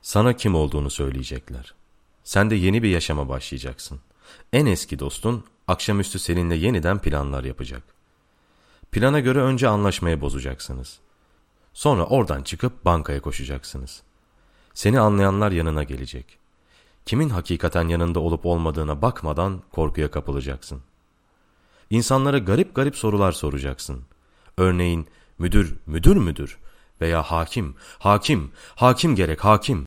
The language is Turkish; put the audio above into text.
Sana kim olduğunu söyleyecekler. Sen de yeni bir yaşama başlayacaksın. En eski dostun akşamüstü seninle yeniden planlar yapacak. Plana göre önce anlaşmayı bozacaksınız. Sonra oradan çıkıp bankaya koşacaksınız. Seni anlayanlar yanına gelecek. Kimin hakikaten yanında olup olmadığına bakmadan korkuya kapılacaksın. İnsanlara garip garip sorular soracaksın. Örneğin müdür müdür müdür veya hakim, hakim, hakim gerek hakim.